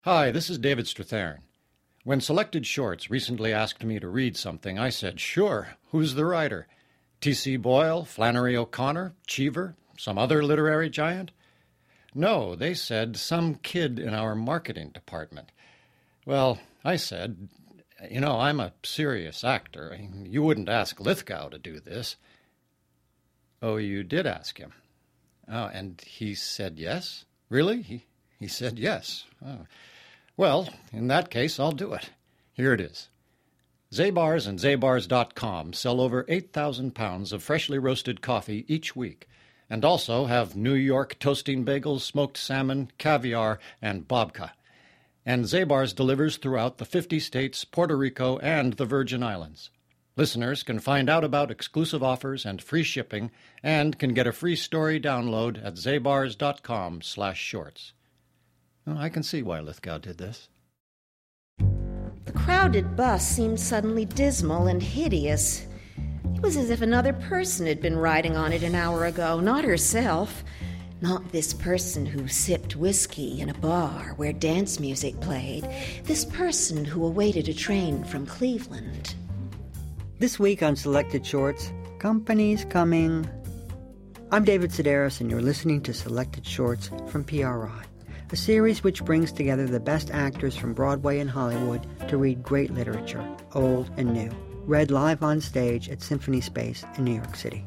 Hi, this is David Strathern. When Selected Shorts recently asked me to read something, I said, sure, who's the writer? T.C. Boyle, Flannery O'Connor, Cheever, some other literary giant? No, they said, some kid in our marketing department. Well, I said, I'm a serious actor. You wouldn't ask Lithgow to do this. Oh, you did ask him? Oh, and he said yes? Really? He said yes. Oh. Well, in that case, I'll do it. Here it is. Zabars and Zabars.com sell over 8,000 pounds of freshly roasted coffee each week, and also have New York toasting bagels, smoked salmon, caviar, and babka. And Zabars delivers throughout the 50 states, Puerto Rico, and the Virgin Islands. Listeners can find out about exclusive offers and free shipping, and can get a free story download at zabars.com/shorts. Well, I can see why Lithgow did this. The crowded bus seemed suddenly dismal and hideous. It was as if another person had been riding on it an hour ago, not herself. Not this person who sipped whiskey in a bar where dance music played. This person who awaited a train from Cleveland. This week on Selected Shorts, Company's Coming. I'm David Sedaris, and you're listening to Selected Shorts from PRI, a series which brings together the best actors from Broadway and Hollywood to read great literature, old and new, read live on stage at Symphony Space in New York City.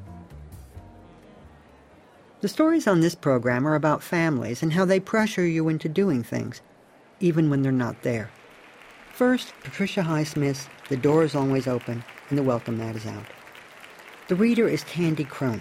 The stories on this program are about families and how they pressure you into doing things, even when they're not there. First, Patricia Highsmith's The Door is Always Open and the Welcome Mat is Out. The reader is Tandy Cronin.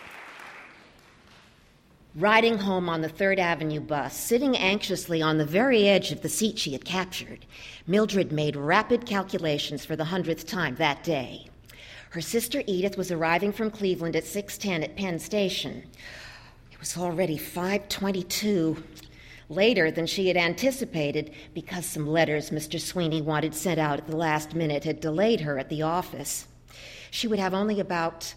Riding home on the 3rd Avenue bus, sitting anxiously on the very edge of the seat she had captured, Mildred made rapid calculations for the 100th time that day. Her sister Edith was arriving from Cleveland at 6:10 at Penn Station. It was already 5:22, later than she had anticipated because some letters Mr. Sweeney wanted sent out at the last minute had delayed her at the office. She would have only about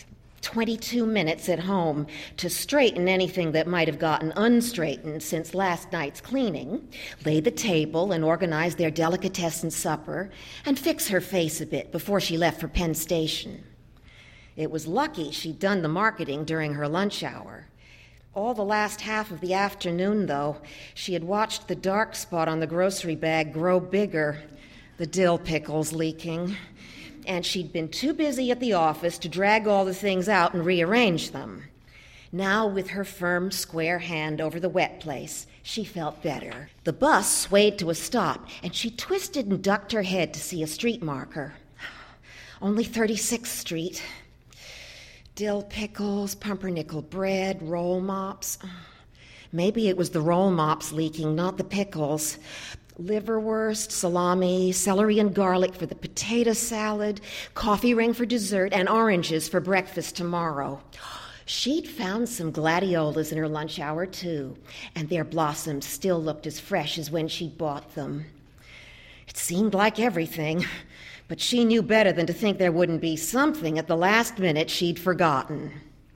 22 minutes at home to straighten anything that might have gotten unstraightened since last night's cleaning, lay the table and organize their delicatessen supper, and fix her face a bit before she left for Penn Station. It was lucky she'd done the marketing during her lunch hour. All the last half of the afternoon, though, she had watched the dark spot on the grocery bag grow bigger, the dill pickles leaking, and she'd been too busy at the office to drag all the things out and rearrange them. Now, with her firm, square hand over the wet place, she felt better. The bus swayed to a stop, and she twisted and ducked her head to see a street marker. Only 36th Street. Dill pickles, pumpernickel bread, roll mops. Maybe it was the roll mops leaking, not the pickles. Liverwurst, salami, celery and garlic for the potato salad, coffee ring for dessert, and oranges for breakfast tomorrow. She'd found some gladiolas in her lunch hour, too, and their blossoms still looked as fresh as when she'd bought them. It seemed like everything, but she knew better than to think there wouldn't be something at the last minute she'd forgotten.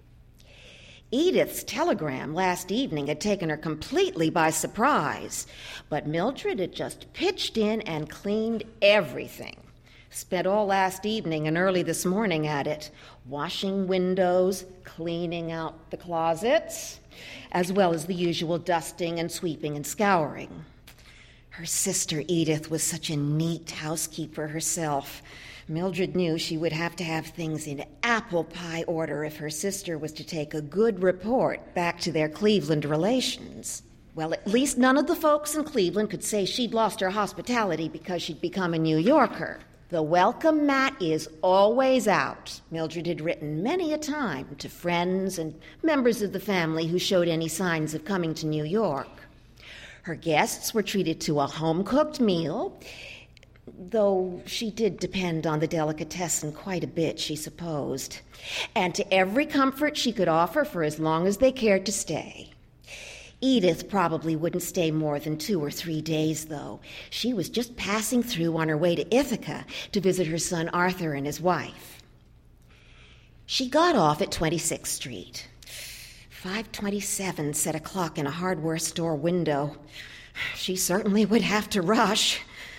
Edith's telegram last evening had taken her completely by surprise, but Mildred had just pitched in and cleaned everything. Spent all last evening and early this morning at it, washing windows, cleaning out the closets, as well as the usual dusting and sweeping and scouring. Her sister Edith was such a neat housekeeper herself. Mildred knew she would have to have things in apple pie order if her sister was to take a good report back to their Cleveland relations. Well, at least none of the folks in Cleveland could say she'd lost her hospitality because she'd become a New Yorker. The welcome mat is always out, Mildred had written many a time to friends and members of the family who showed any signs of coming to New York. Her guests were treated to a home-cooked meal, though she did depend on the delicatessen quite a bit, she supposed, and to every comfort she could offer for as long as they cared to stay. Edith probably wouldn't stay more than 2 or 3 days, though. She was just passing through on her way to Ithaca to visit her son Arthur and his wife. She got off at 26th Street. 5:27 said a clock in a hardware store window. She certainly would have to rush.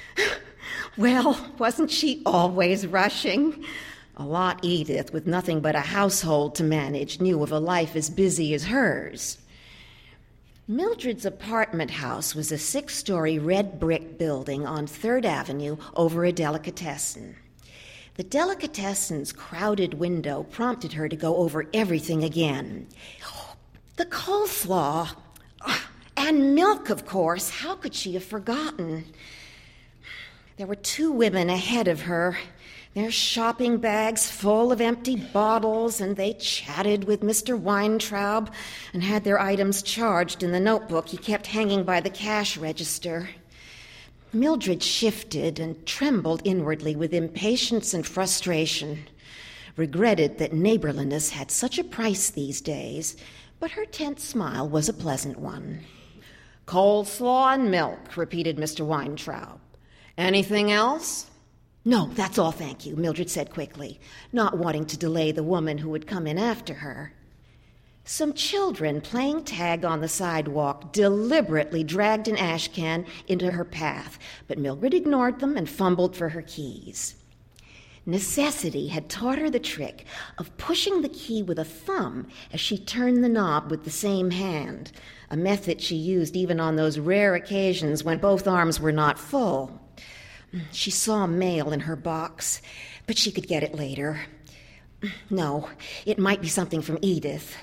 Well, wasn't she always rushing? A lot Edith, with nothing but a household to manage, knew of a life as busy as hers. Mildred's apartment house was a 6-story red brick building on 3rd Avenue over a delicatessen. The delicatessen's crowded window prompted her to go over everything again. The coleslaw. And milk, of course. How could she have forgotten? There were 2 women ahead of her, their shopping bags full of empty bottles, and they chatted with Mr. Weintraub and had their items charged in the notebook he kept hanging by the cash register. Mildred shifted and trembled inwardly with impatience and frustration, regretted that neighborliness had such a price these days, but her tense smile was a pleasant one. "Coleslaw and milk," repeated Mr. Weintraub. "Anything else?" "No, that's all, thank you," Mildred said quickly, not wanting to delay the woman who would come in after her. Some children playing tag on the sidewalk deliberately dragged an ash can into her path, but Mildred ignored them and fumbled for her keys. Necessity had taught her the trick of pushing the key with a thumb as she turned the knob with the same hand, a method she used even on those rare occasions when both arms were not full. She saw mail in her box, but she could get it later. No, it might be something from Edith.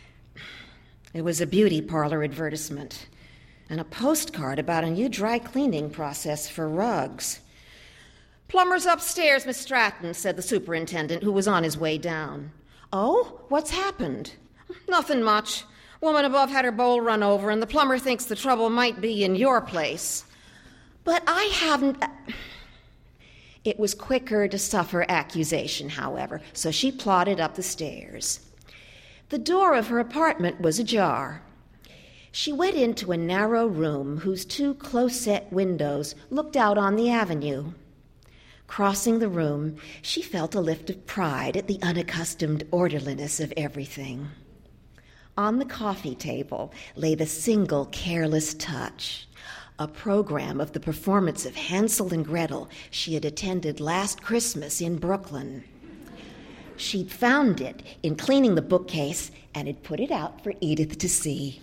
It was a beauty parlor advertisement and a postcard about a new dry cleaning process for rugs. "Plumber's upstairs, Miss Stratton," said the superintendent, who was on his way down. "Oh, what's happened?" "Nothing much. Woman above had her bowl run over, and the plumber thinks the trouble might be in your place." "But I haven't..." It was quicker to suffer accusation, however, so she plodded up the stairs. The door of her apartment was ajar. She went into a narrow room whose 2 close-set windows looked out on the avenue. Crossing the room, she felt a lift of pride at the unaccustomed orderliness of everything. On the coffee table lay the single careless touch, a program of the performance of Hansel and Gretel she had attended last Christmas in Brooklyn. She'd found it in cleaning the bookcase and had put it out for Edith to see.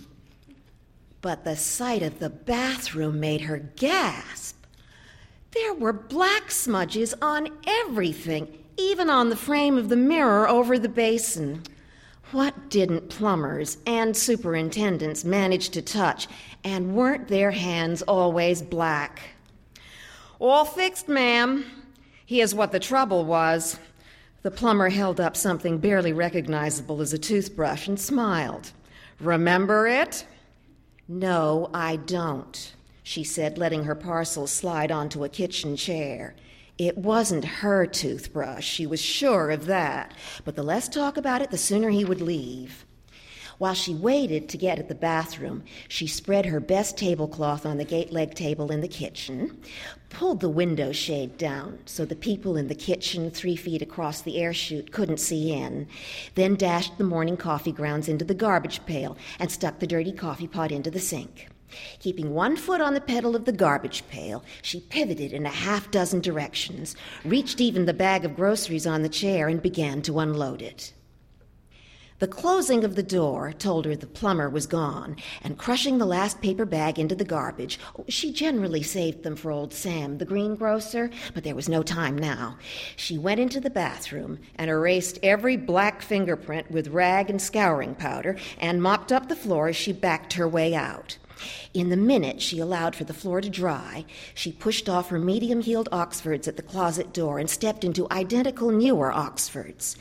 But the sight of the bathroom made her gasp. There were black smudges on everything, even on the frame of the mirror over the basin. What didn't plumbers and superintendents manage to touch, and weren't their hands always black? "All fixed, ma'am. Here's what the trouble was." The plumber held up something barely recognizable as a toothbrush and smiled. "Remember it?" "No, I don't," she said, letting her parcel slide onto a kitchen chair. It wasn't her toothbrush, she was sure of that, but the less talk about it, the sooner he would leave. While she waited to get at the bathroom, she spread her best tablecloth on the gate-leg table in the kitchen, pulled the window shade down so the people in the kitchen 3 feet across the air chute couldn't see in, then dashed the morning coffee grounds into the garbage pail and stuck the dirty coffee pot into the sink. Keeping 1 foot on the pedal of the garbage pail, she pivoted in a 6 directions, reached even the bag of groceries on the chair, and began to unload it. The closing of the door told her the plumber was gone, and crushing the last paper bag into the garbage, she generally saved them for old Sam, the greengrocer, but there was no time now. She went into the bathroom and erased every black fingerprint with rag and scouring powder and mopped up the floor as she backed her way out. In the minute she allowed for the floor to dry, she pushed off her medium-heeled Oxfords at the closet door and stepped into identical newer Oxfords.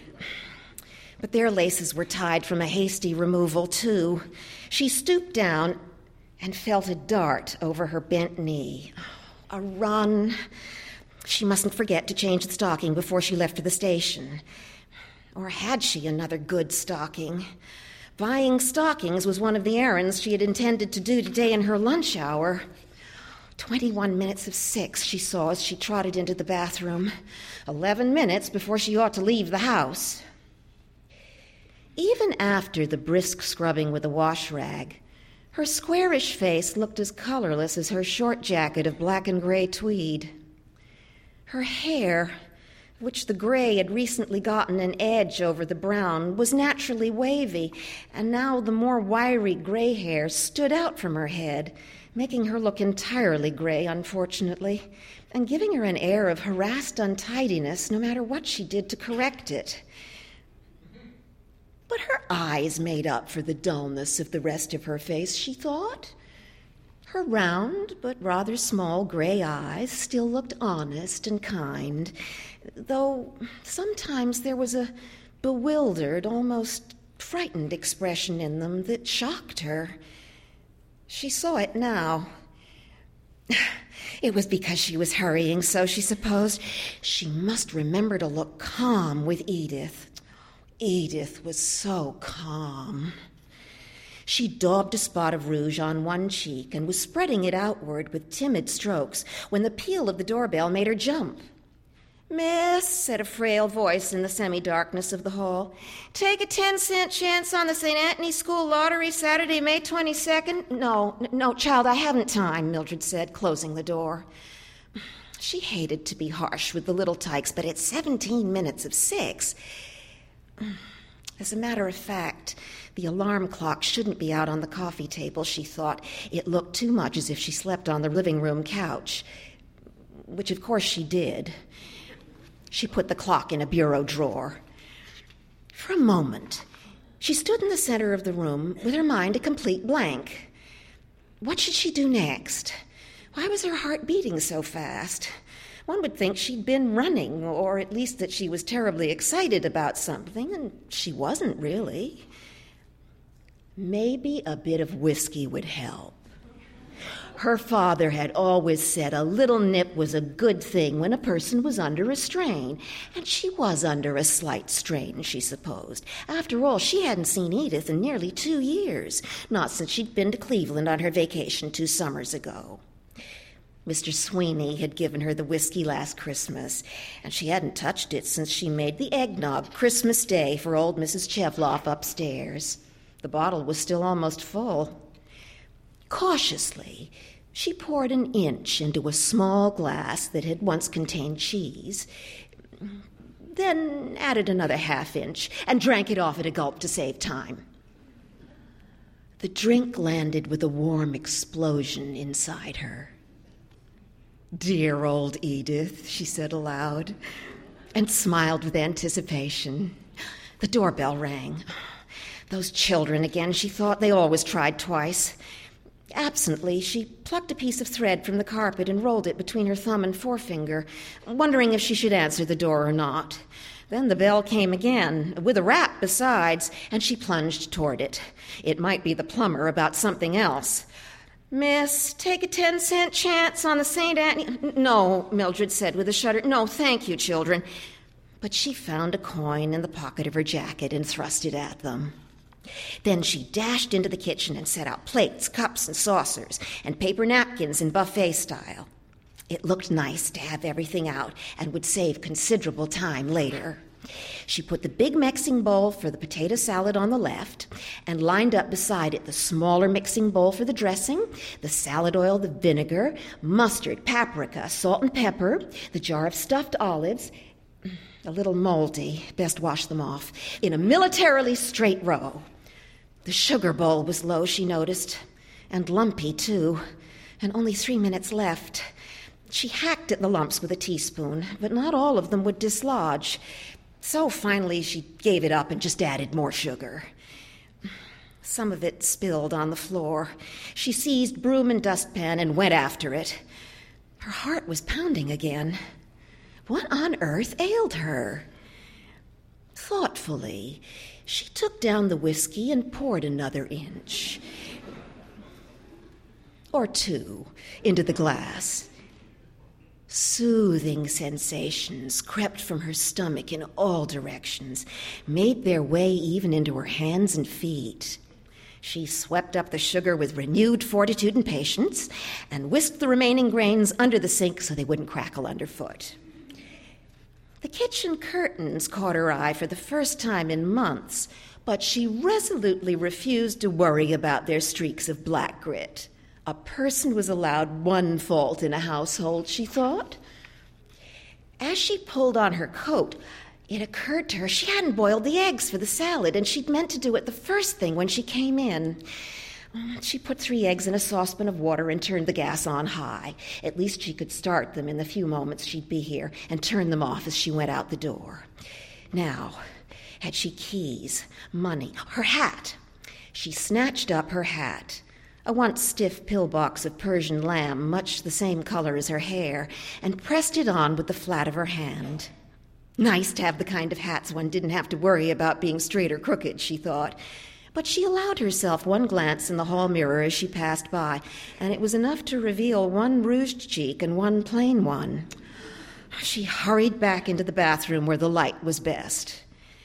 But their laces were tied from a hasty removal, too. She stooped down and felt a dart over her bent knee. A run. She mustn't forget to change the stocking before she left for the station. Or had she another good stocking? Buying stockings was one of the errands she had intended to do today in her lunch hour. 21 minutes of 6, she saw as she trotted into the bathroom. 11 minutes before she ought to leave the house. Even after the brisk scrubbing with a wash rag, Her squarish face looked as colorless as her short jacket of black and gray tweed. Her hair, which the gray had recently gotten an edge over the brown, was naturally wavy, and now the more wiry gray hair stood out from her head, making her look entirely gray, unfortunately, and giving her an air of harassed untidiness no matter what she did to correct it. But her eyes made up for the dullness of the rest of her face, she thought. Her round but rather small gray eyes still looked honest and kind, though sometimes there was a bewildered, almost frightened expression in them that shocked her. She saw it now. It was because she was hurrying so, she supposed. She must remember to look calm with Edith. Edith was so calm. She daubed a spot of rouge on one cheek and was spreading it outward with timid strokes when the peal of the doorbell made her jump. "Miss," said a frail voice in the semi-darkness of the hall, "take a 10-cent chance on the St. Anthony School Lottery Saturday, May 22nd? No, child, I haven't time," Mildred said, closing the door. She hated to be harsh with the little tykes, but it's 17 minutes of 6. As a matter of fact, the alarm clock shouldn't be out on the coffee table, she thought. It looked too much as if she slept on the living room couch, which of course she did. She put the clock in a bureau drawer. For a moment, she stood in the center of the room with her mind a complete blank. What should she do next? Why was her heart beating so fast? One would think she'd been running, or at least that she was terribly excited about something, and she wasn't really. Maybe a bit of whiskey would help. Her father had always said a little nip was a good thing when a person was under a strain, and she was under a slight strain, she supposed. After all, she hadn't seen Edith in nearly 2 years, not since she'd been to Cleveland on her vacation 2 summers ago. Mr. Sweeney had given her the whiskey last Christmas, and she hadn't touched it since she made the eggnog Christmas Day for old Mrs. Chevloff upstairs. The bottle was still almost full. Cautiously, she poured an inch into a small glass that had once contained cheese, then added another half-inch and drank it off at a gulp to save time. The drink landed with a warm explosion inside her. "Dear old Edith," she said aloud, and smiled with anticipation. The doorbell rang. Those children again, she thought. They always tried twice. Absently, she plucked a piece of thread from the carpet and rolled it between her thumb and forefinger, wondering if she should answer the door or not. Then the bell came again, with a rap besides, and she plunged toward it. It might be the plumber about something else. "Miss, take a 10-cent chance on the St. Anthony—" "No," Mildred said with a shudder. "No, thank you, children." But she found a coin in the pocket of her jacket and thrust it at them. Then she dashed into the kitchen and set out plates, cups, and saucers, and paper napkins in buffet style. It looked nice to have everything out and would save considerable time later. She put the big mixing bowl for the potato salad on the left and lined up beside it the smaller mixing bowl for the dressing, the salad oil, the vinegar, mustard, paprika, salt and pepper, the jar of stuffed olives, a little moldy, best wash them off, in a militarily straight row. The sugar bowl was low, she noticed, and lumpy, too, and only 3 minutes left. She hacked at the lumps with a teaspoon, but not all of them would dislodge. So finally she gave it up and just added more sugar. Some of it spilled on the floor. She seized broom and dustpan and went after it. Her heart was pounding again. What on earth ailed her? Thoughtfully, she took down the whiskey and poured another inch or 2 into the glass. Soothing sensations crept from her stomach in all directions, made their way even into her hands and feet. She swept up the sugar with renewed fortitude and patience and whisked the remaining grains under the sink so they wouldn't crackle underfoot. The kitchen curtains caught her eye for the first time in months, but she resolutely refused to worry about their streaks of black grit. A person was allowed one fault in a household, she thought. As she pulled on her coat, it occurred to her she hadn't boiled the eggs for the salad, and she'd meant to do it the first thing when she came in. She put 3 eggs in a saucepan of water and turned the gas on high. At least she could start them in the few moments she'd be here and turn them off as she went out the door. Now, had she keys, money, her hat? She snatched up her hat, a once stiff pillbox of Persian lamb, much the same color as her hair, and pressed it on with the flat of her hand. Nice to have the kind of hats one didn't have to worry about being straight or crooked, she thought. But she allowed herself one glance in the hall mirror as she passed by, and it was enough to reveal one rouged cheek and one plain one. She hurried back into the bathroom where the light was best.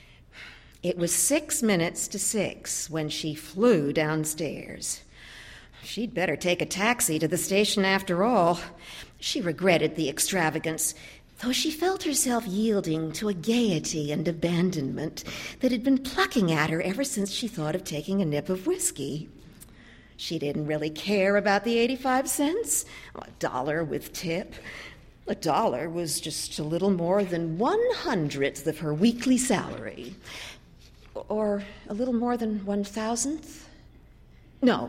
It was 6 minutes to 6 when she flew downstairs. She'd better take a taxi to the station after all. She regretted the extravagance, though she felt herself yielding to a gaiety and abandonment that had been plucking at her ever since she thought of taking a nip of whiskey. She didn't really care about the 85 cents, $1 with tip. $1 was just a little more than 1/100th of her weekly salary. Or a little more than 1,000th? No,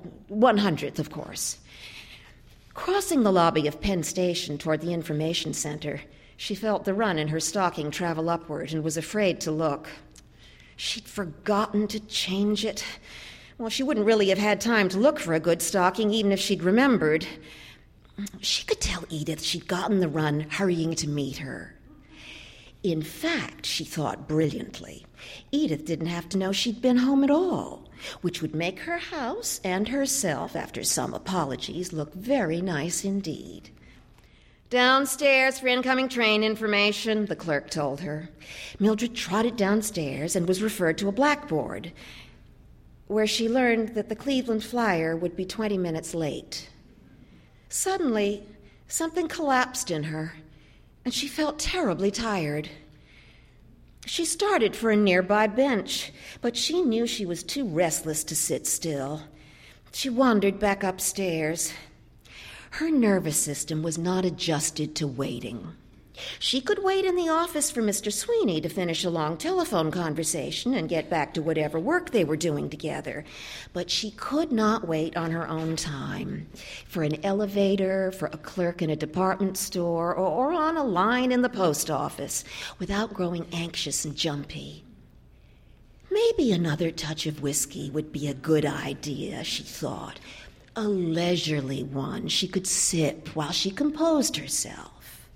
100th, of course. Crossing the lobby of Penn Station toward the information center, she felt the run in her stocking travel upward and was afraid to look. She'd forgotten to change it. Well, she wouldn't really have had time to look for a good stocking, even if she'd remembered. She could tell Edith she'd gotten the run hurrying to meet her. In fact, she thought brilliantly, Edith didn't have to know she'd been home at all, which would make her house and herself, after some apologies, look very nice indeed. "Downstairs for incoming train information," the clerk told her. Mildred trotted downstairs and was referred to a blackboard, where she learned that the Cleveland Flyer would be 20 minutes late. Suddenly, something collapsed in her, and she felt terribly tired. She started for a nearby bench, but she knew she was too restless to sit still. She wandered back upstairs. Her nervous system was not adjusted to waiting. She could wait in the office for Mr. Sweeney to finish a long telephone conversation and get back to whatever work they were doing together. But she could not wait on her own time, for an elevator, for a clerk in a department store, or on a line in the post office, without growing anxious and jumpy. Maybe another touch of whiskey would be a good idea, she thought. A leisurely one she could sip while she composed herself.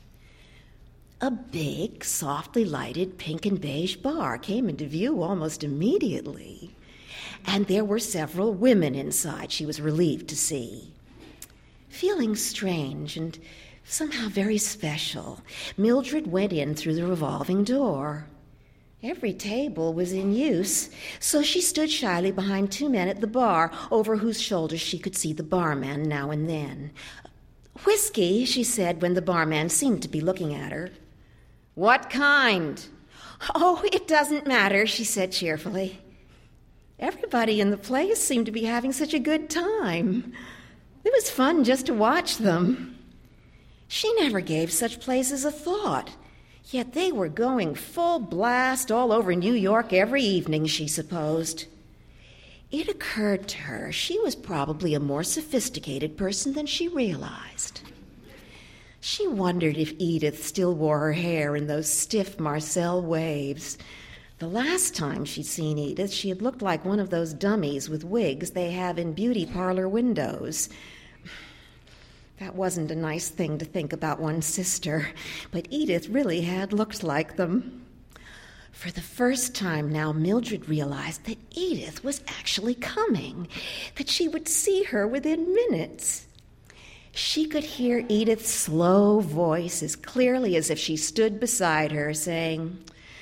A big, softly lighted pink and beige bar came into view almost immediately, and there were several women inside she was relieved to see. Feeling strange and somehow very special, Mildred went in through the revolving door. Every table was in use, so she stood shyly behind 2 men at the bar, over whose shoulders she could see the barman now and then. "Whiskey," she said when the barman seemed to be looking at her. "What kind?" "Oh, it doesn't matter," she said cheerfully. Everybody in the place seemed to be having such a good time. It was fun just to watch them. She never gave such places a thought, yet they were going full blast all over New York every evening, she supposed. It occurred to her she was probably a more sophisticated person than she realized. She wondered if Edith still wore her hair in those stiff Marcel waves. The last time she'd seen Edith, she had looked like one of those dummies with wigs they have in beauty parlor windows. That wasn't a nice thing to think about one's sister, but Edith really had looked like them. For the first time now, Mildred realized that Edith was actually coming, that she would see her within minutes. She could hear Edith's slow voice as clearly as if she stood beside her, saying,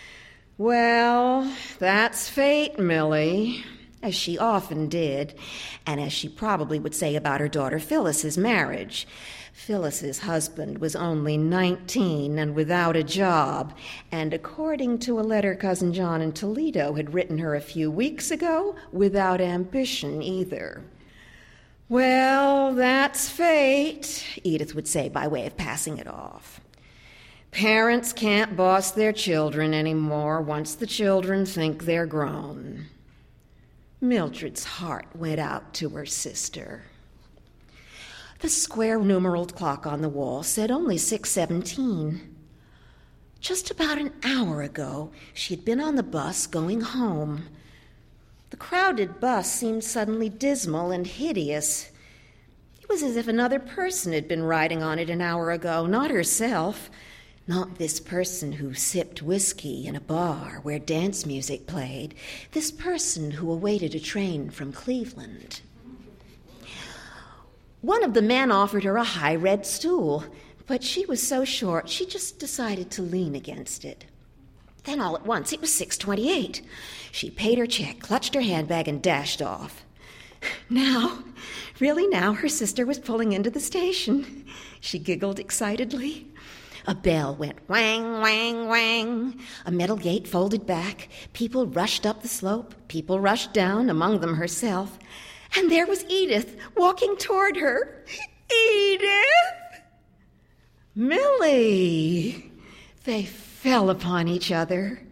"Well, that's fate, Millie," as she often did, and as she probably would say about her daughter Phyllis's marriage. Phyllis's husband was only 19 and without a job, and according to a letter Cousin John in Toledo had written her a few weeks ago, without ambition either. "Well, that's fate," Edith would say by way of passing it off. "Parents can't boss their children anymore once the children think they're grown." Mildred's heart went out to her sister. The square numeraled clock on the wall said only 6:17. Just about an hour ago, she had been on the bus going home. The crowded bus seemed suddenly dismal and hideous. It was as if another person had been riding on it an hour ago, not herself, not this person who sipped whiskey in a bar where dance music played, this person who awaited a train from Cleveland. One of the men offered her a high red stool, but she was so short she just decided to lean against it. Then all at once it was 6:28. She paid her check, clutched her handbag, and dashed off. Now, her sister was pulling into the station. She giggled excitedly. A bell went whang, whang, whang. A metal gate folded back. People rushed up the slope. People rushed down, among them herself. And there was Edith, walking toward her. "Edith!" "Millie!" They fell upon each other.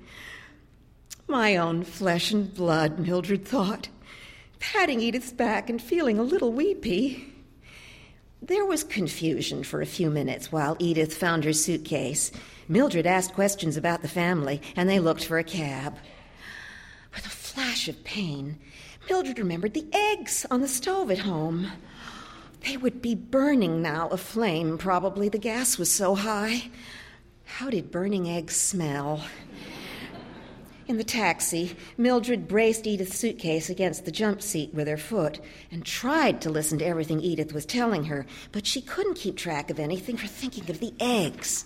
My own flesh and blood, Mildred thought, patting Edith's back and feeling a little weepy. There was confusion for a few minutes while Edith found her suitcase. Mildred asked questions about the family, and they looked for a cab. With a flash of pain, Mildred remembered the eggs on the stove at home. They would be burning now, aflame, probably. The gas was so high. How did burning eggs smell? In the taxi, Mildred braced Edith's suitcase against the jump seat with her foot and tried to listen to everything Edith was telling her, but she couldn't keep track of anything for thinking of the eggs.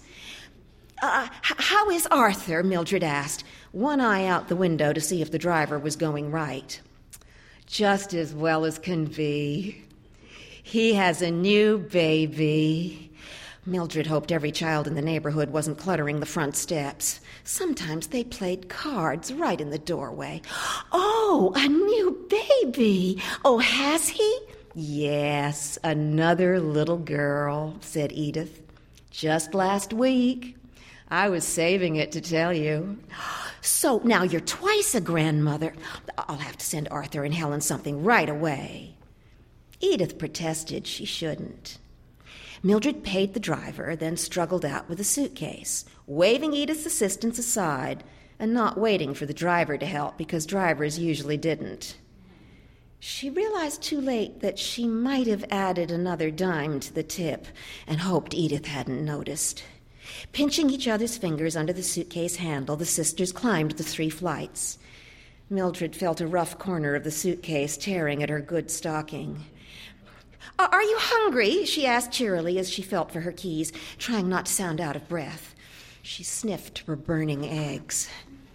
How is Arthur?" Mildred asked, one eye out the window to see if the driver was going right. "Just as well as can be. He has a new baby." Mildred hoped every child in the neighborhood wasn't cluttering the front steps. Sometimes they played cards right in the doorway. "Oh, a new baby! Oh, has he?" "Yes, another little girl," said Edith. "Just last week. I was saving it to tell you." "So now you're twice a grandmother. I'll have to send Arthur and Helen something right away." Edith protested she shouldn't. Mildred paid the driver, then struggled out with the suitcase, waving Edith's assistance aside and not waiting for the driver to help because drivers usually didn't. She realized too late that she might have added another dime to the tip and hoped Edith hadn't noticed. Pinching each other's fingers under the suitcase handle, the sisters climbed the 3 flights. Mildred felt a rough corner of the suitcase tearing at her good stocking. "Are you hungry?" she asked cheerily as she felt for her keys, trying not to sound out of breath. She sniffed her burning eggs.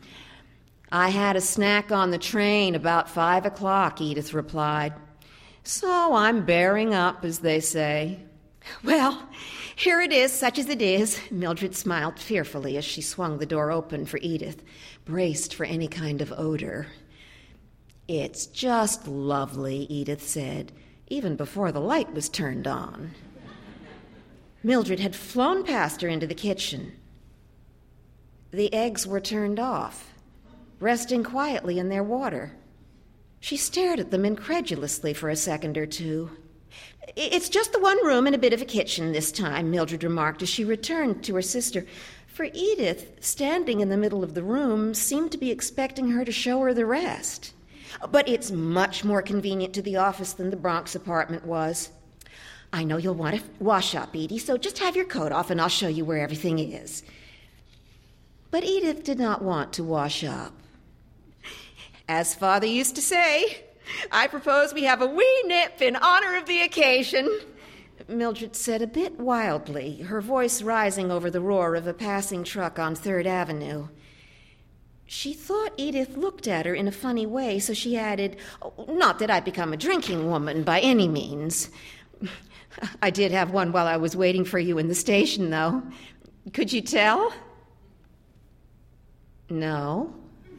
"I had a snack on the train about 5 o'clock, Edith replied. "So I'm bearing up, as they say." "Well, here it is, such as it is." Mildred smiled fearfully as she swung the door open for Edith, braced for any kind of odor. "It's just lovely," Edith said, even before the light was turned on. Mildred had flown past her into the kitchen. The eggs were turned off, resting quietly in their water. She stared at them incredulously for a second or two. "It's just the one room and a bit of a kitchen this time," Mildred remarked as she returned to her sister. For Edith, standing in the middle of the room, seemed to be expecting her to show her the rest. "But it's much more convenient to the office than the Bronx apartment was. I know you'll want to wash up, Edie, so just have your coat off and I'll show you where everything is." But Edith did not want to wash up. "As Father used to say, I propose we have a wee nip in honor of the occasion," Mildred said a bit wildly, her voice rising over the roar of a passing truck on 3rd Avenue. She thought Edith looked at her in a funny way, so she added, "Not that I've become a drinking woman by any means. I did have one while I was waiting for you in the station, though. Could you tell? No.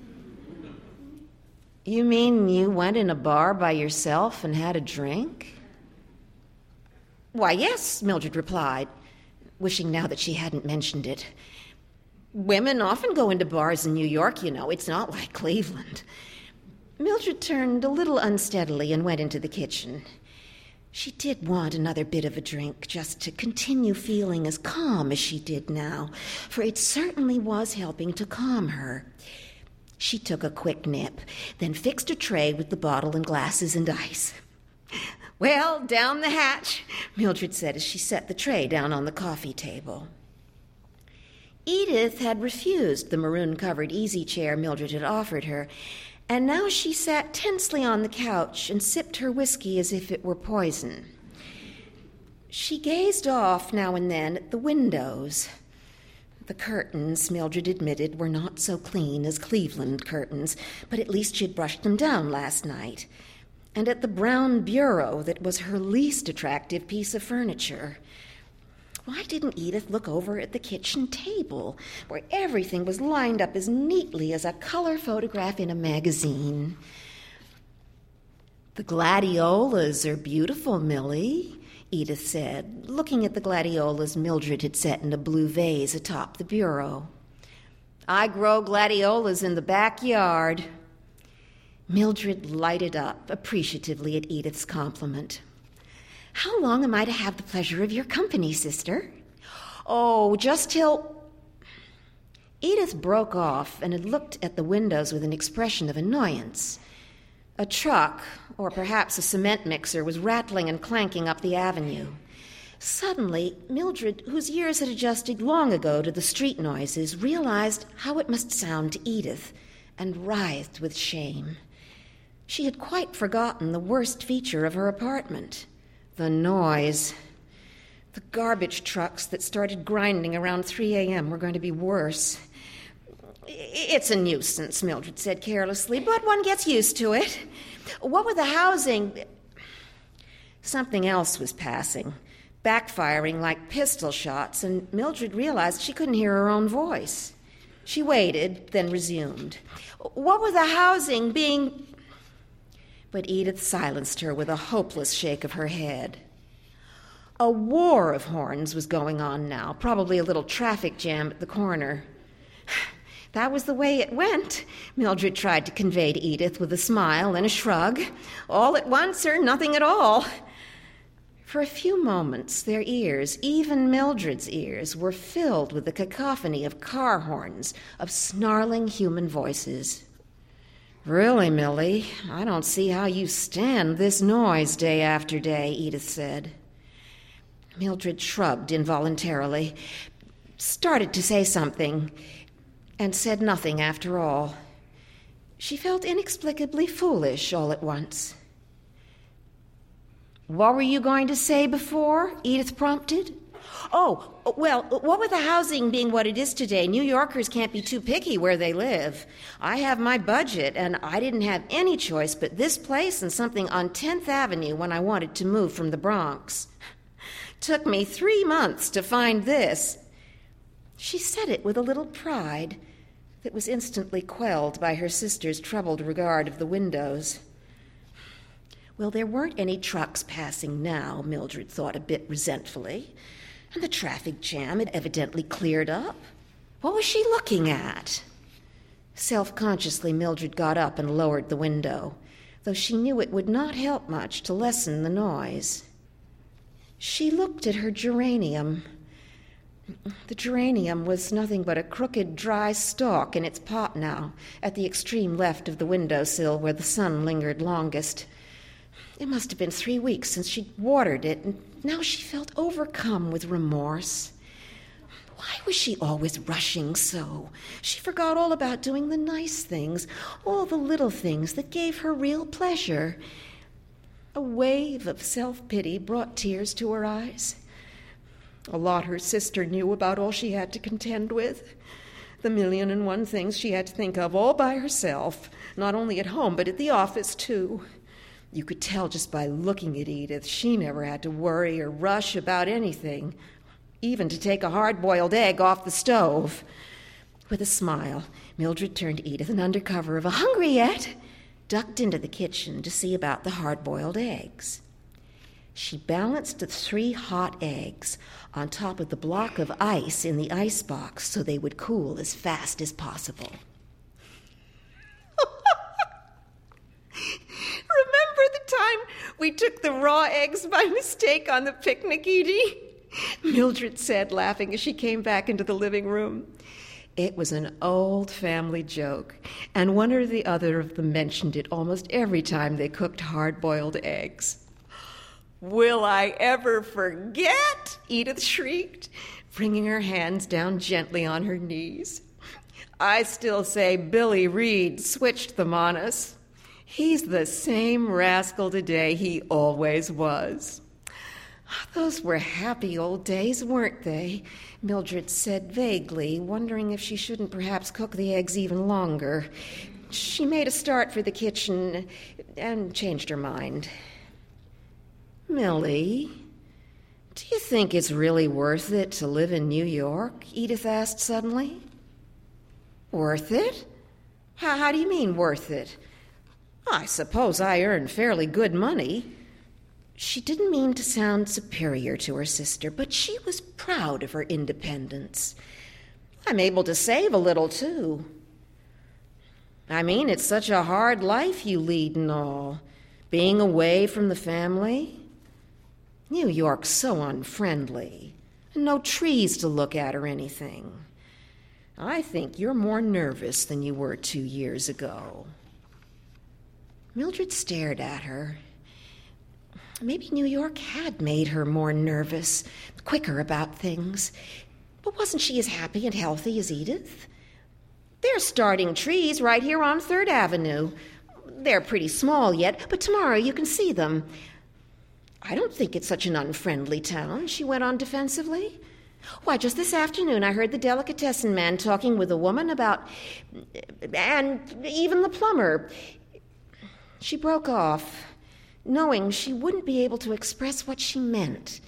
You mean you went in a bar by yourself and had a drink? Why, yes, Mildred replied, wishing now that she hadn't mentioned it. Women often go into bars in New York, you know. It's not like Cleveland. Mildred turned a little unsteadily and went into the kitchen. She did want another bit of a drink, just to continue feeling as calm as she did now, for it certainly was helping to calm her. She took a quick nip, then fixed a tray with the bottle and glasses and ice. "Well, down the hatch," Mildred said as she set the tray down on the coffee table. Edith had refused the maroon-covered easy chair Mildred had offered her, and now she sat tensely on the couch and sipped her whiskey as if it were poison. She gazed off now and then at the windows. The curtains, Mildred admitted, were not so clean as Cleveland curtains, but at least she'd brushed them down last night. And at the brown bureau that was her least attractive piece of furniture. Why didn't Edith look over at the kitchen table, where everything was lined up as neatly as a color photograph in a magazine? "The gladiolas are beautiful, Millie," Edith said, looking at the gladiolas Mildred had set in a blue vase atop the bureau. "I grow gladiolas in the backyard." Mildred lighted up appreciatively at Edith's compliment. "How long am I to have the pleasure of your company, sister?" "Oh, just till—" Edith broke off and had looked at the windows with an expression of annoyance. A truck, or perhaps a cement mixer, was rattling and clanking up the avenue. Suddenly, Mildred, whose ears had adjusted long ago to the street noises, realized how it must sound to Edith, and writhed with shame. She had quite forgotten the worst feature of her apartment. The noise. The garbage trucks that started grinding around 3 a.m. were going to be worse. "It's a nuisance," Mildred said carelessly, "but one gets used to it. What with the housing—" Something else was passing, backfiring like pistol shots, and Mildred realized she couldn't hear her own voice. She waited, then resumed. "What with the housing being—" But Edith silenced her with a hopeless shake of her head. A war of horns was going on now, probably a little traffic jam at the corner. That was the way it went, Mildred tried to convey to Edith with a smile and a shrug. All at once or nothing at all. For a few moments, their ears, even Mildred's ears, were filled with the cacophony of car horns, of snarling human voices. "Really, Millie, I don't see how you stand this noise day after day," Edith said. Mildred shrugged involuntarily, started to say something, and said nothing after all. She felt inexplicably foolish all at once. "What were you going to say before?" Edith prompted. "Oh, well, what with the housing being what it is today, New Yorkers can't be too picky where they live. I have my budget, and I didn't have any choice but this place and something on 10th Avenue when I wanted to move from the Bronx. Took me 3 months to find this." She said it with a little pride that was instantly quelled by her sister's troubled regard of the windows. Well, there weren't any trucks passing now, Mildred thought a bit resentfully, and the traffic jam had evidently cleared up. What was she looking at? Self-consciously, Mildred got up and lowered the window, though she knew it would not help much to lessen the noise. She looked at her geranium. The geranium was nothing but a crooked, dry stalk in its pot now, at the extreme left of the windowsill where the sun lingered longest. It must have been 3 weeks since she'd watered it, and now she felt overcome with remorse. Why was she always rushing so? She forgot all about doing the nice things, all the little things that gave her real pleasure. A wave of self-pity brought tears to her eyes. A lot her sister knew about all she had to contend with. The 1,000,001 things she had to think of all by herself, not only at home but at the office, too. You could tell just by looking at Edith she never had to worry or rush about anything, even to take a hard-boiled egg off the stove. With a smile, Mildred turned to Edith and under cover of a "Hungry yet?" ducked into the kitchen to see about the hard-boiled eggs. She balanced the 3 hot eggs on top of the block of ice in the icebox so they would cool as fast as possible. Remember the time we took the raw eggs by mistake on the picnic, Edie? Mildred said, laughing as she came back into the living room. It was an old family joke, and one or the other of them mentioned it almost every time they cooked hard-boiled eggs. "Will I ever forget?" Edith shrieked, bringing her hands down gently on her knees. "I still say Billy Reed switched them on us. He's the same rascal today he always was." "Those were happy old days, weren't they?" Mildred said vaguely, wondering if she shouldn't perhaps cook the eggs even longer. She made a start for the kitchen and changed her mind. "Millie, do you think it's really worth it to live in New York?" Edith asked suddenly. "Worth it? How do you mean, worth it? I suppose I earn fairly good money." She didn't mean to sound superior to her sister, but she was proud of her independence. "I'm able to save a little, too." "I mean, it's such a hard life you lead and all, being away from the family. New York's so unfriendly, and no trees to look at or anything. I think you're more nervous than you were 2 years ago." Mildred stared at her. Maybe New York had made her more nervous, quicker about things. But wasn't she as happy and healthy as Edith? "They're starting trees right here on 3rd Avenue. They're pretty small yet, but tomorrow you can see them. I don't think it's such an unfriendly town," she went on defensively. "Why, just this afternoon I heard the delicatessen man talking with a woman about... and even the plumber." She broke off, knowing she wouldn't be able to express what she meant.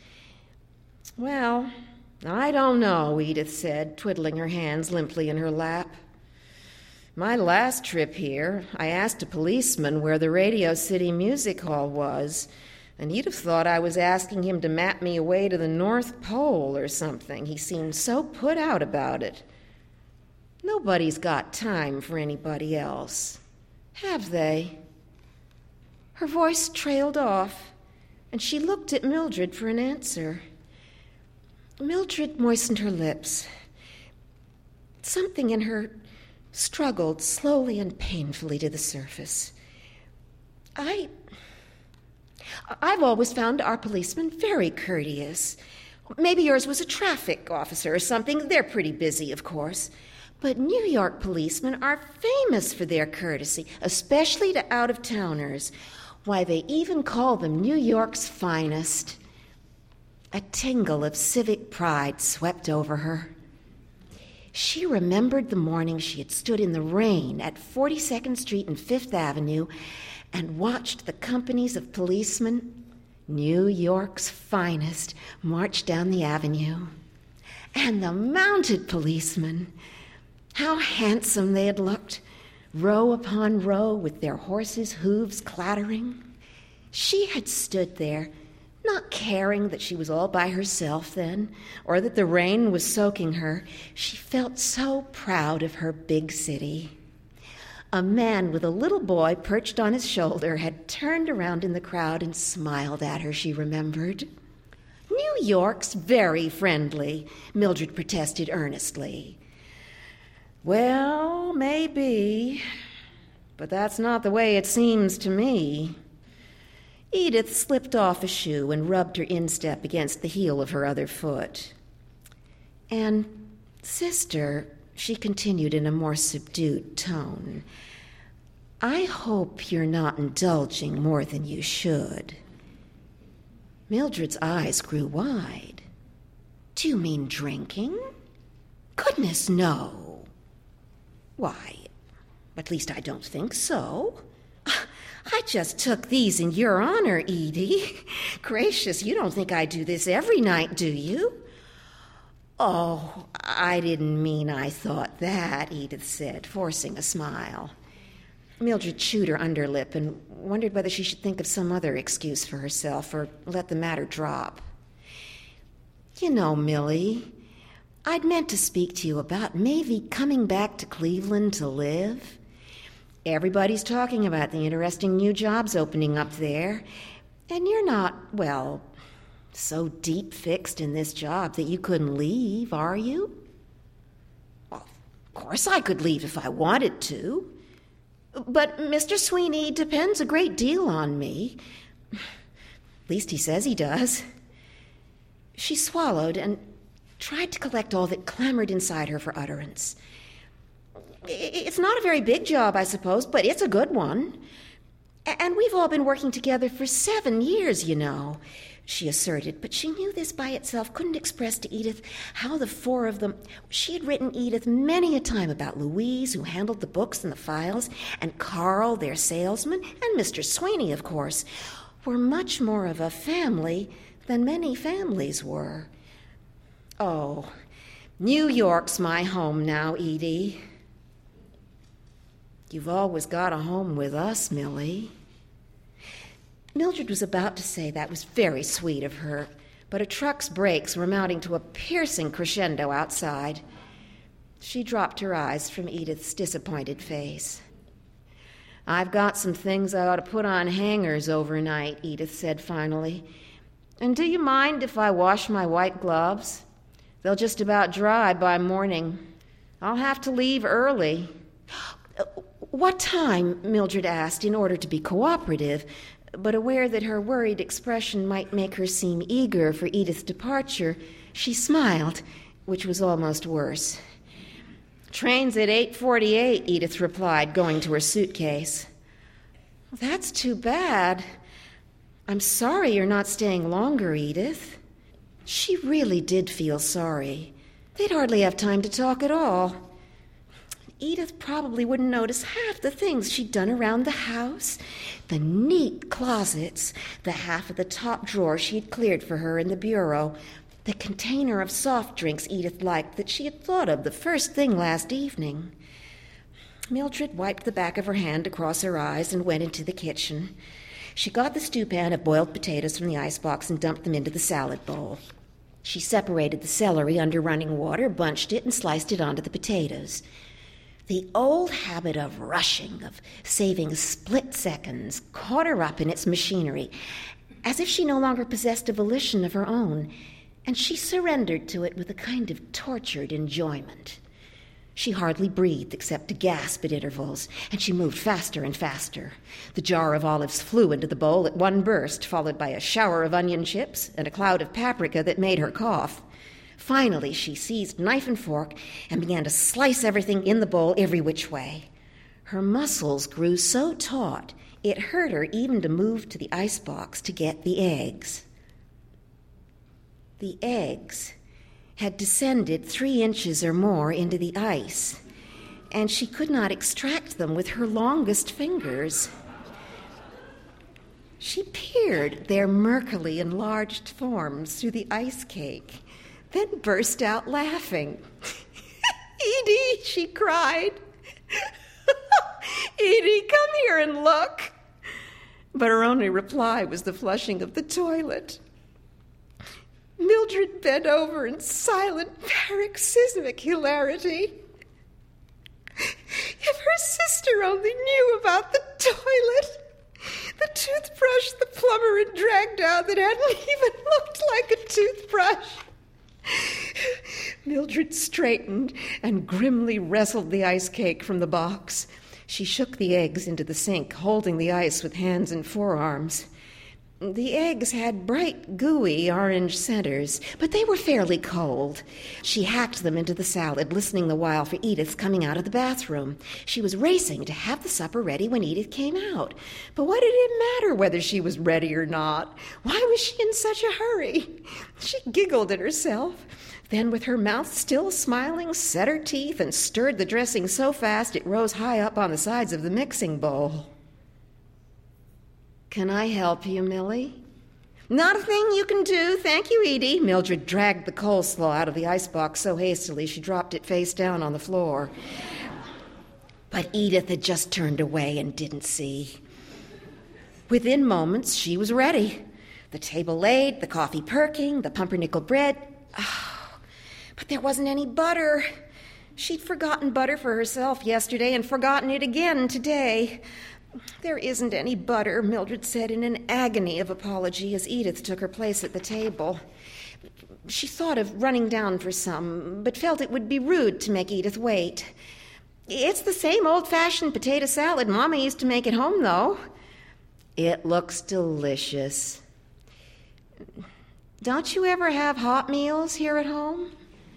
"Well, I don't know," Edith said, twiddling her hands limply in her lap. "My last trip here, I asked a policeman where the Radio City Music Hall was, and Edith thought I was asking him to map me away to the North Pole or something. He seemed so put out about it. Nobody's got time for anybody else, have they?" Her voice trailed off, and she looked at Mildred for an answer. Mildred moistened her lips. Something in her struggled slowly and painfully to the surface. I've always found our policemen very courteous. Maybe yours was a traffic officer or something. They're pretty busy, of course. But New York policemen are famous for their courtesy, especially to out-of-towners. Why, they even call them New York's finest. A tingle of civic pride swept over her. She remembered the morning she had stood in the rain at 42nd Street and 5th Avenue and watched the companies of policemen, New York's finest, march down the avenue. And the mounted policemen, how handsome they had looked, row upon row with their horses' hooves clattering. She had stood there, not caring that she was all by herself then, or that the rain was soaking her. She felt so proud of her big city. A man with a little boy perched on his shoulder had turned around in the crowd and smiled at her, she remembered. "New York's very friendly," Mildred protested earnestly. "Well, maybe, but that's not the way it seems to me." Edith slipped off a shoe and rubbed her instep against the heel of her other foot. "And, sister," she continued in a more subdued tone, "I hope you're not indulging more than you should." Mildred's eyes grew wide. "Do you mean drinking?" "Goodness, no." "Why, at least I don't think so. I just took these in your honor, Edie. Gracious, you don't think I do this every night, do you? Oh, I didn't mean I thought that, Edith said, forcing a smile. Mildred chewed her underlip and wondered whether she should think of some other excuse for herself or let the matter drop. You know, Millie, I'd meant to speak to you about maybe coming back to Cleveland to live. Everybody's talking about the interesting new jobs opening up there, and you're not, well, so deep fixed in this job that you couldn't leave, are you? Well, of course I could leave if I wanted to. But Mr. Sweeney depends a great deal on me. At least he says he does. She swallowed and tried to collect all that clamored inside her for utterance. It's not a very big job, I suppose, but it's a good one. And we've all been working together for 7 years, you know, she asserted, but she knew this by itself couldn't express to Edith how the four of them... She had written Edith many a time about Louise, who handled the books and the files, and Carl, their salesman, and Mr. Sweeney, of course, were much more of a family than many families were. Oh, New York's my home now, Edie. You've always got a home with us, Millie. Mildred was about to say that was very sweet of her, but a truck's brakes were mounting to a piercing crescendo outside. She dropped her eyes from Edith's disappointed face. I've got some things I ought to put on hangers overnight, Edith said finally. And do you mind if I wash my white gloves? They'll just about dry by morning. I'll have to leave early. What time? Mildred asked in order to be cooperative, but aware that her worried expression might make her seem eager for Edith's departure, she smiled, which was almost worse. Train's at 8:48, Edith replied, going to her suitcase. That's too bad. I'm sorry you're not staying longer, Edith. She really did feel sorry. They'd hardly have time to talk at all. Edith probably wouldn't notice half the things she'd done around the house. The neat closets, the half of the top drawer she'd cleared for her in the bureau, the container of soft drinks Edith liked that she had thought of the first thing last evening. Mildred wiped the back of her hand across her eyes and went into the kitchen. She got the stewpan of boiled potatoes from the icebox and dumped them into the salad bowl. She separated the celery under running water, bunched it, and sliced it onto the potatoes. The old habit of rushing, of saving split seconds, caught her up in its machinery, as if she no longer possessed a volition of her own, and she surrendered to it with a kind of tortured enjoyment. She hardly breathed except to gasp at intervals, and she moved faster and faster. The jar of olives flew into the bowl at one burst, followed by a shower of onion chips and a cloud of paprika that made her cough. Finally, she seized knife and fork and began to slice everything in the bowl every which way. Her muscles grew so taut, it hurt her even to move to the icebox to get the eggs. The eggs had descended 3 inches or more into the ice, and she could not extract them with her longest fingers. She peered their murkily enlarged forms through the ice cake, then burst out laughing. Edie, she cried. Edie, come here and look. But her only reply was the flushing of the toilet. Mildred bent over in silent, paroxysmic hilarity. If her sister only knew about the toilet, the toothbrush the plumber had dragged out that hadn't even looked like a toothbrush. Mildred straightened and grimly wrestled the ice cake from the box. She shook the eggs into the sink, holding the ice with hands and forearms. The eggs had bright, gooey orange centers, but they were fairly cold. She hacked them into the salad, listening the while for Edith's coming out of the bathroom. She was racing to have the supper ready when Edith came out. But what did it matter whether she was ready or not? Why was she in such a hurry? She giggled at herself. Then, with her mouth still smiling, set her teeth and stirred the dressing so fast it rose high up on the sides of the mixing bowl. Can I help you, Millie? Not a thing you can do, thank you, Edie. Mildred dragged the coleslaw out of the icebox so hastily she dropped it face down on the floor. But Edith had just turned away and didn't see. Within moments, she was ready. The table laid, the coffee perking, the pumpernickel bread. Oh, but there wasn't any butter. She'd forgotten butter for herself yesterday and forgotten it again today. There isn't any butter, Mildred said in an agony of apology as Edith took her place at the table. She thought of running down for some, but felt it would be rude to make Edith wait. It's the same old-fashioned potato salad Mama used to make at home, though. It looks delicious. Don't you ever have hot meals here at home?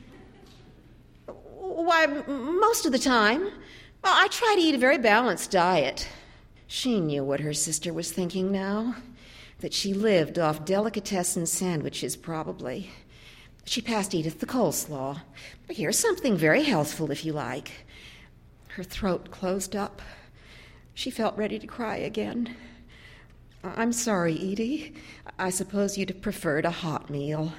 Why, most of the time. Well, I try to eat a very balanced diet. She knew what her sister was thinking now, that she lived off delicatessen sandwiches, probably. She passed Edith the coleslaw. Here's something very healthful, if you like. Her throat closed up. She felt ready to cry again. I'm sorry, Edie. I suppose you'd have preferred a hot meal.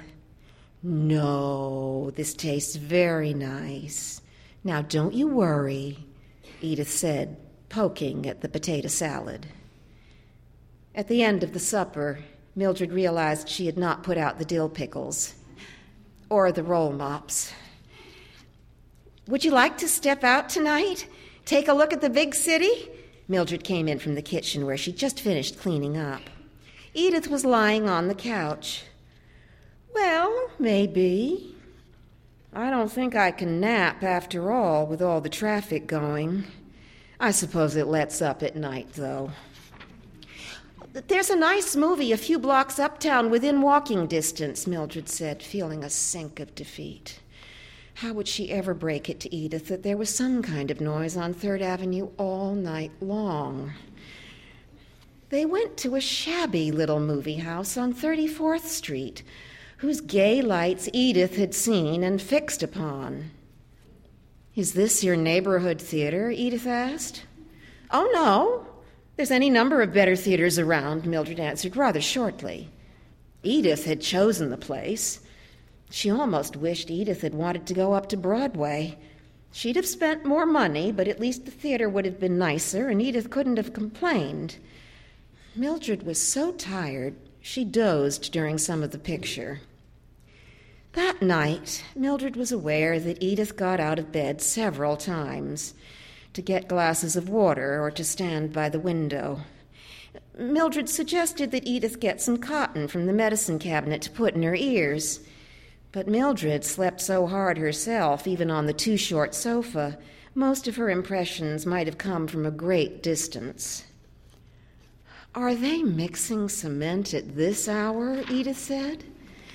No, this tastes very nice. Now, don't you worry, Edith said, poking at the potato salad. At the end of the supper, Mildred realized she had not put out the dill pickles or the roll mops. Would you like to step out tonight? Take a look at the big city? Mildred came in from the kitchen where she'd just finished cleaning up. Edith was lying on the couch. Well, maybe. I don't think I can nap after all with all the traffic going. I suppose it lets up at night, though. There's a nice movie a few blocks uptown within walking distance, Mildred said, feeling a sink of defeat. How would she ever break it to Edith that there was some kind of noise on 3rd Avenue all night long? They went to a shabby little movie house on 34th Street, whose gay lights Edith had seen and fixed upon. Is this your neighborhood theater? Edith asked. Oh, no. There's any number of better theaters around, Mildred answered rather shortly. Edith had chosen the place. She almost wished Edith had wanted to go up to Broadway. She'd have spent more money, but at least the theater would have been nicer, and Edith couldn't have complained. Mildred was so tired, she dozed during some of the picture. That night, Mildred was aware that Edith got out of bed several times to get glasses of water or to stand by the window. Mildred suggested that Edith get some cotton from the medicine cabinet to put in her ears. But Mildred slept so hard herself, even on the too-short sofa, most of her impressions might have come from a great distance. Are they mixing cement at this hour? Edith said.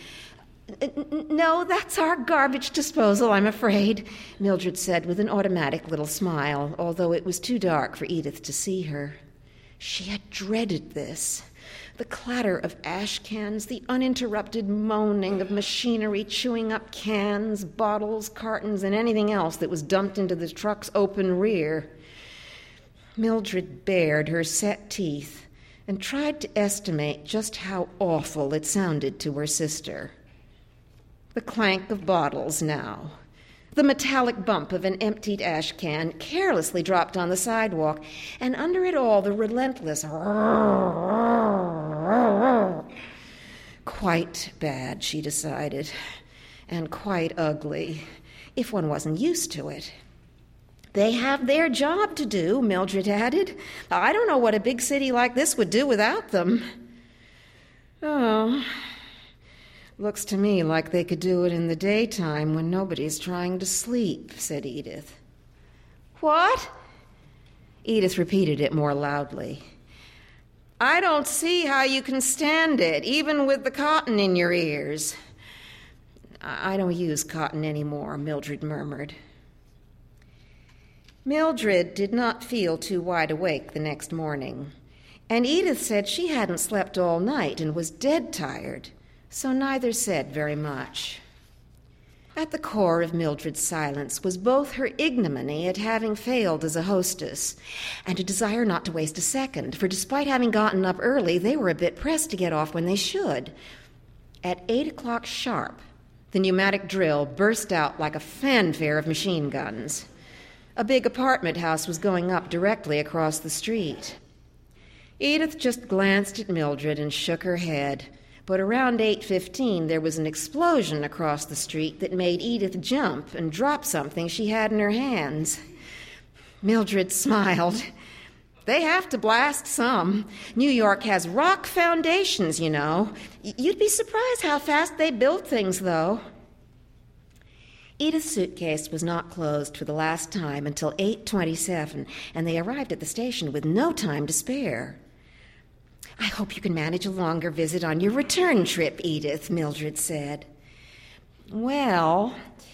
No, that's our garbage disposal, I'm afraid, Mildred said with an automatic little smile, although it was too dark for Edith to see her. She had dreaded this. The clatter of ash cans, the uninterrupted moaning of machinery chewing up cans, bottles, cartons, and anything else that was dumped into the truck's open rear. Mildred bared her set teeth and tried to estimate just how awful it sounded to her sister. The clank of bottles now. The metallic bump of an emptied ash can carelessly dropped on the sidewalk, and under it all the relentless quite bad, she decided, and quite ugly, if one wasn't used to it. They have their job to do, Mildred added. I don't know what a big city like this would do without them. Oh, looks to me like they could do it in the daytime when nobody's trying to sleep, said Edith. What? Edith repeated it more loudly. I don't see how you can stand it, even with the cotton in your ears. I don't use cotton anymore, Mildred murmured. Mildred did not feel too wide awake the next morning, and Edith said she hadn't slept all night and was dead tired, so neither said very much. At At the core of Mildred's silence was both her ignominy at having failed as a hostess and a desire not to waste a second, for despite having gotten up early, they were a bit pressed to get off when they should. At 8 o'clock sharp, the pneumatic drill burst out like a fanfare of machine guns. A big apartment house was going up directly across the street. Edith just glanced at Mildred and shook her head. But around 8:15, there was an explosion across the street that made Edith jump and drop something she had in her hands. Mildred smiled. They have to blast some. New York has rock foundations, you know. You'd be surprised how fast they build things, though. Edith's suitcase was not closed for the last time until 8:27, and they arrived at the station with no time to spare. I hope you can manage a longer visit on your return trip, Edith, Mildred said. Well,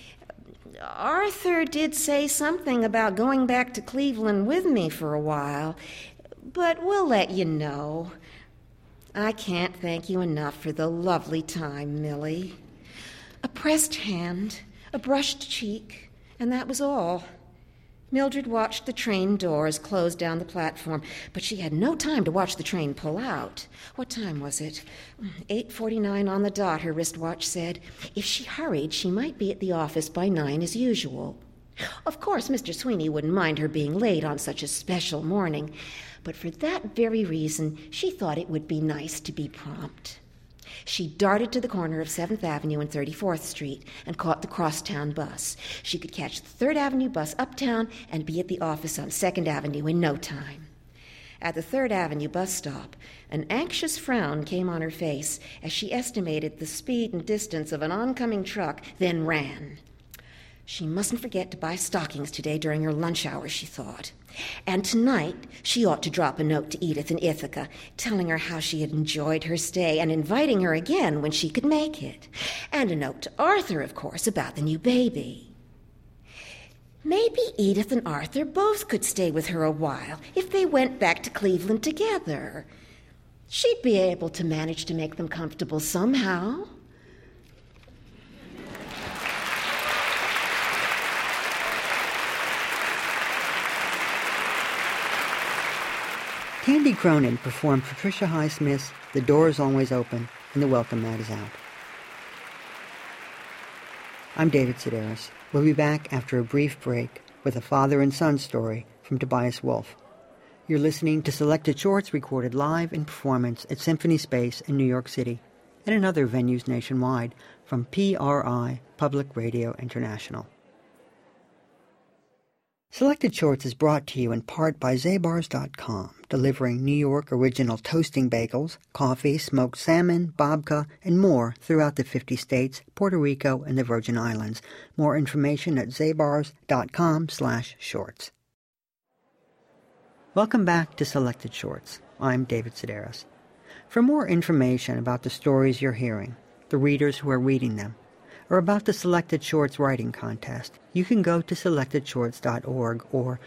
Arthur did say something about going back to Cleveland with me for a while, but we'll let you know. I can't thank you enough for the lovely time, Millie. A pressed hand, a brushed cheek, and that was all. Mildred watched the train doors close down the platform, but she had no time to watch the train pull out. What time was it? 8:49 on the dot, her wristwatch said. If she hurried, she might be at the office by 9 as usual. Of course, Mr. Sweeney wouldn't mind her being late on such a special morning, but for that very reason, she thought it would be nice to be prompt. She darted to the corner of 7th Avenue and 34th Street and caught the crosstown bus. She could catch the 3rd Avenue bus uptown and be at the office on 2nd Avenue in no time. At the 3rd Avenue bus stop, an anxious frown came on her face as she estimated the speed and distance of an oncoming truck, then ran. She mustn't forget to buy stockings today during her lunch hour, she thought. And tonight, she ought to drop a note to Edith in Ithaca, telling her how she had enjoyed her stay and inviting her again when she could make it. And a note to Arthur, of course, about the new baby. Maybe Edith and Arthur both could stay with her a while if they went back to Cleveland together. She'd be able to manage to make them comfortable somehow. Candy Cronin performed Patricia Highsmith's The Door is Always Open and the Welcome Mat is Out. I'm David Sedaris. We'll be back after a brief break with a father and son story from Tobias Wolff. You're listening to selected shorts recorded live in performance at Symphony Space in New York City and in other venues nationwide from PRI, Public Radio International. Selected Shorts is brought to you in part by Zabars.com, delivering New York original toasting bagels, coffee, smoked salmon, babka, and more throughout the 50 states, Puerto Rico, and the Virgin Islands. More information at Zabars.com/shorts. Welcome back to Selected Shorts. I'm David Sedaris. For more information about the stories you're hearing, the readers who are reading them, or about the Selected Shorts writing contest, you can go to selectedshorts.org or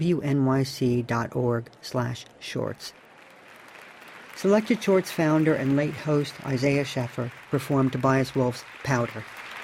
wnyc.org/shorts. Selected Shorts founder and late host Isaiah Sheffer performed Tobias Wolff's Powder.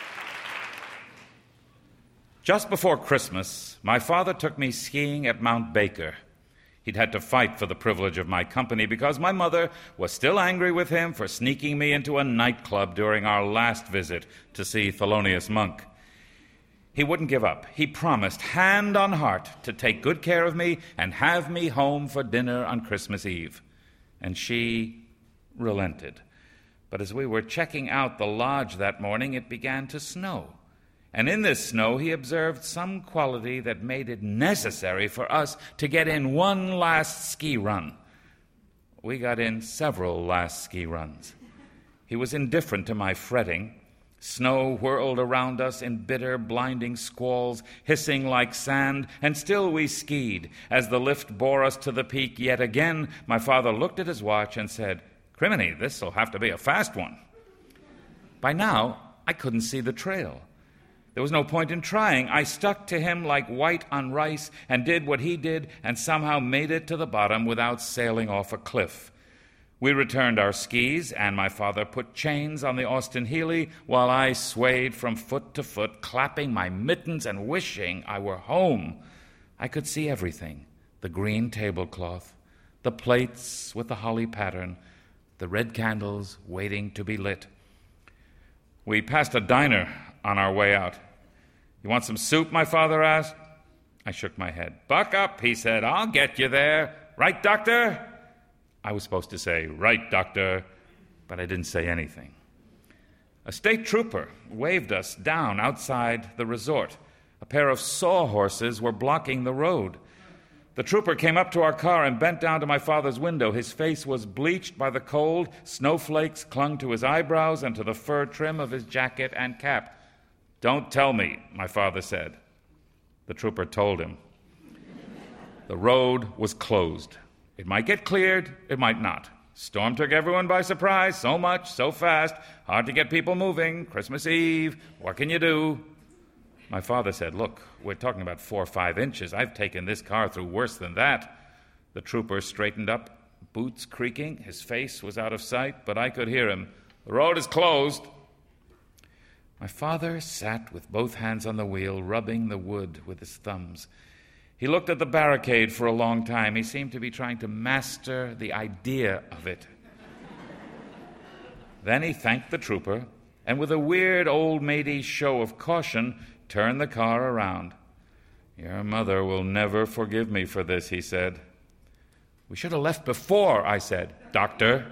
Just before Christmas, my father took me skiing at Mount Baker. He'd had to fight for the privilege of my company because my mother was still angry with him for sneaking me into a nightclub during our last visit to see Thelonious Monk. He wouldn't give up. He promised, hand on heart, to take good care of me and have me home for dinner on Christmas Eve. And she relented. But as we were checking out the lodge that morning, it began to snow. And in this snow, he observed some quality that made it necessary for us to get in one last ski run. We got in several last ski runs. He was indifferent to my fretting. Snow whirled around us in bitter, blinding squalls, hissing like sand, and still we skied. As the lift bore us to the peak yet again, my father looked at his watch and said, "Criminy, this'll have to be a fast one." By now, I couldn't see the trail. There was no point in trying. I stuck to him like white on rice and did what he did and somehow made it to the bottom without sailing off a cliff. We returned our skis, and my father put chains on the Austin Healey while I swayed from foot to foot, clapping my mittens and wishing I were home. I could see everything: the green tablecloth, the plates with the holly pattern, the red candles waiting to be lit. We passed a diner on our way out. "You want some soup?" my father asked. I shook my head. "Buck up," he said. "I'll get you there. Right, doctor?" I was supposed to say, "Right, doctor," but I didn't say anything. A state trooper waved us down outside the resort. A pair of sawhorses were blocking the road. The trooper came up to our car and bent down to my father's window. His face was bleached by the cold. Snowflakes clung to his eyebrows and to the fur trim of his jacket and cap. "Don't tell me," my father said. The trooper told him. The road was closed. It might get cleared, it might not. Storm took everyone by surprise, so much, so fast, hard to get people moving. Christmas Eve, what can you do? My father said, "Look, we're talking about 4 or 5 inches. I've taken this car through worse than that." The trooper straightened up, boots creaking. His face was out of sight, but I could hear him. "The road is closed." My father sat with both hands on the wheel, rubbing the wood with his thumbs. He looked at the barricade for a long time. He seemed to be trying to master the idea of it. Then he thanked the trooper, and with a weird old matey show of caution, turned the car around. "Your mother will never forgive me for this," he said. "We should have left before," I said. "Doctor."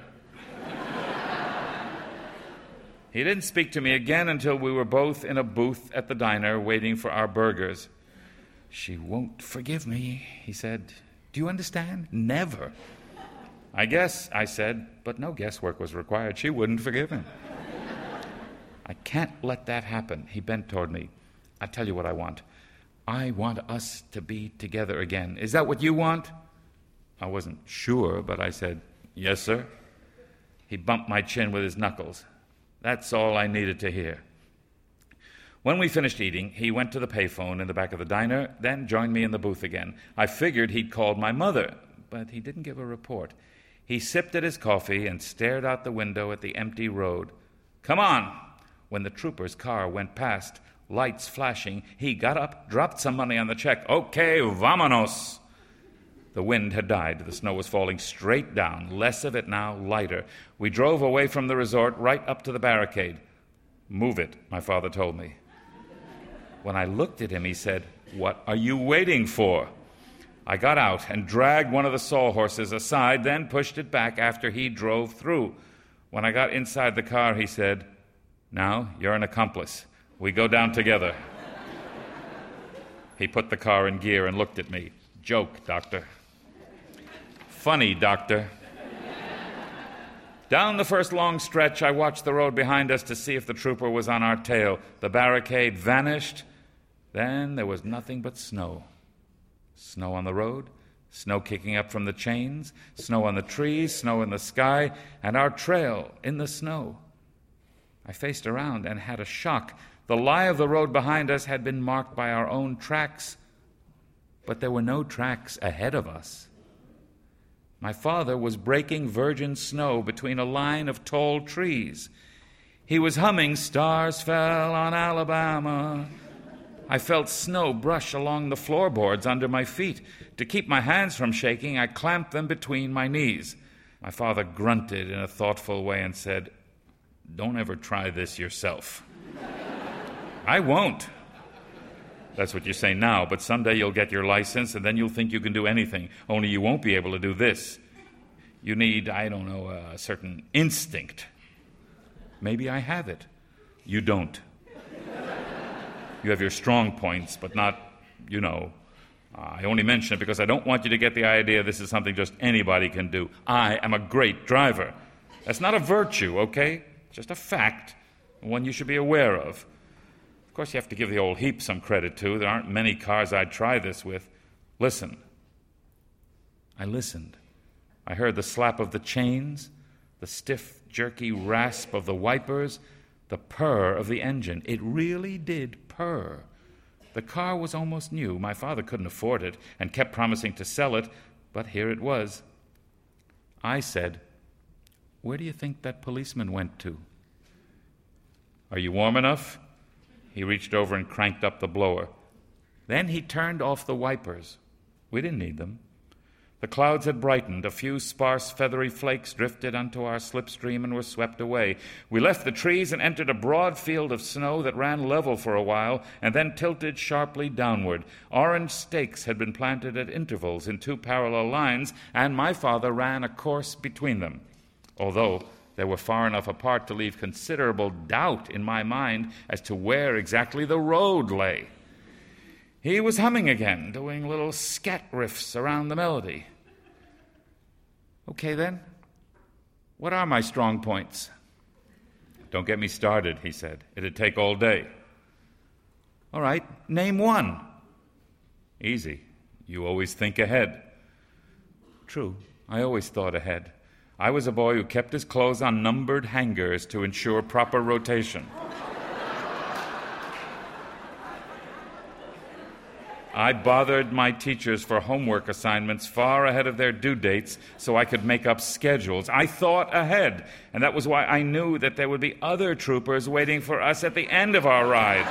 He didn't speak to me again until we were both in a booth at the diner waiting for our burgers. "She won't forgive me," he said. "Do you understand? Never." "I guess," I said, but no guesswork was required. She wouldn't forgive him. "I can't let that happen." He bent toward me. "I tell you what I want. I want us to be together again. Is that what you want?" I wasn't sure, but I said, "Yes, sir." He bumped my chin with his knuckles. That's all I needed to hear. When we finished eating, he went to the payphone in the back of the diner, then joined me in the booth again. I figured he'd called my mother, but he didn't give a report. He sipped at his coffee and stared out the window at the empty road. "Come on!" When the trooper's car went past, lights flashing, he got up, dropped some money on the check. "Okay, vamonos!" The wind had died. The snow was falling straight down, less of it now, lighter. We drove away from the resort, right up to the barricade. "Move it," my father told me. When I looked at him, he said, "What are you waiting for?" I got out and dragged one of the sawhorses aside, then pushed it back after he drove through. When I got inside the car, he said, "Now you're an accomplice. We go down together." He put the car in gear and looked at me. "Joke, doctor." "Funny, doctor." Down the first long stretch, I watched the road behind us to see if the trooper was on our tail. The barricade vanished. Then there was nothing but snow. Snow on the road, snow kicking up from the chains, snow on the trees, snow in the sky, and our trail in the snow. I faced around and had a shock. The lie of the road behind us had been marked by our own tracks, but there were no tracks ahead of us. My father was breaking virgin snow between a line of tall trees. He was humming "Stars Fell on Alabama." I felt snow brush along the floorboards under my feet. To keep my hands from shaking, I clamped them between my knees. My father grunted in a thoughtful way and said, "Don't ever try this yourself." "I won't." "That's what you say now, but someday you'll get your license, and then you'll think you can do anything, only you won't be able to do this. You need, a certain instinct." "Maybe I have it." "You don't. You have your strong points, but not, I only mention it because I don't want you to get the idea this is something just anybody can do. I am a great driver. That's not a virtue, okay? Just a fact, one you should be aware of. Of course, you have to give the old heap some credit, too. There aren't many cars I'd try this with. Listen." I listened. I heard the slap of the chains, the stiff, jerky rasp of the wipers, the purr of the engine. It really did purr. The car was almost new. My father couldn't afford it and kept promising to sell it, but here it was. I said, where do you think that policeman went to? Are you warm enough? He reached over and cranked up the blower. Then he turned off the wipers. We didn't need them. The clouds had brightened. A few sparse, feathery flakes drifted onto our slipstream and were swept away. We left the trees and entered a broad field of snow that ran level for a while and then tilted sharply downward. Orange stakes had been planted at intervals in 2 parallel lines, and my father ran a course between them, although they were far enough apart to leave considerable doubt in my mind as to where exactly the road lay. He was humming again, doing little scat riffs around the melody. Okay, then. What are my strong points? Don't get me started, he said. It'd take all day. All right, name one. Easy. You always think ahead. True, I always thought ahead. I was a boy who kept his clothes on numbered hangers to ensure proper rotation. I bothered my teachers for homework assignments far ahead of their due dates so I could make up schedules. I thought ahead, and that was why I knew that there would be other troopers waiting for us at the end of our ride.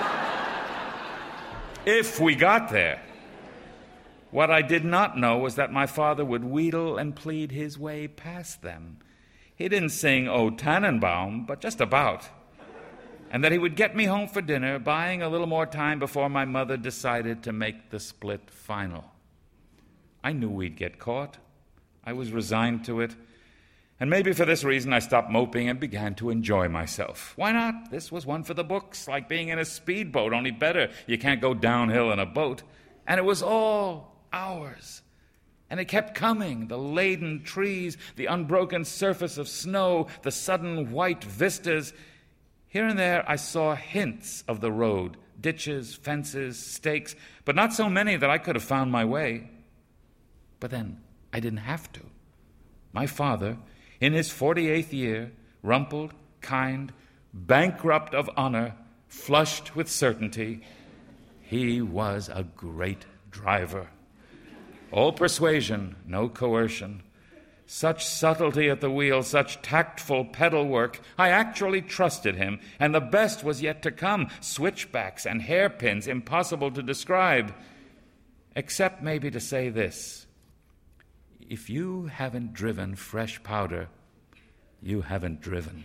If we got there. What I did not know was that my father would wheedle and plead his way past them. He didn't sing O Tannenbaum, but just about. And that he would get me home for dinner, buying a little more time before my mother decided to make the split final. I knew we'd get caught. I was resigned to it. And maybe for this reason I stopped moping and began to enjoy myself. Why not? This was one for the books, like being in a speedboat, only better. You can't go downhill in a boat. And it was all ours. And it kept coming, the laden trees, the unbroken surface of snow, the sudden white vistas. Here and there I saw hints of the road, ditches, fences, stakes, but not so many that I could have found my way. But then I didn't have to. My father, in his 48th year, rumpled, kind, bankrupt of honor, flushed with certainty, he was a great driver. All persuasion, no coercion. Such subtlety at the wheel, such tactful pedal work. I actually trusted him, and the best was yet to come. Switchbacks and hairpins, impossible to describe. Except maybe to say this. If you haven't driven fresh powder, you haven't driven.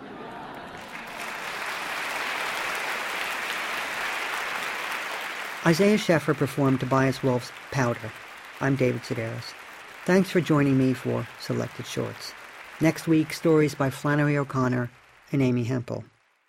Isaiah Scheffer performed Tobias Wolff's Powder. I'm David Sedaris. Thanks for joining me for Selected Shorts. Next week, stories by Flannery O'Connor and Amy Hempel.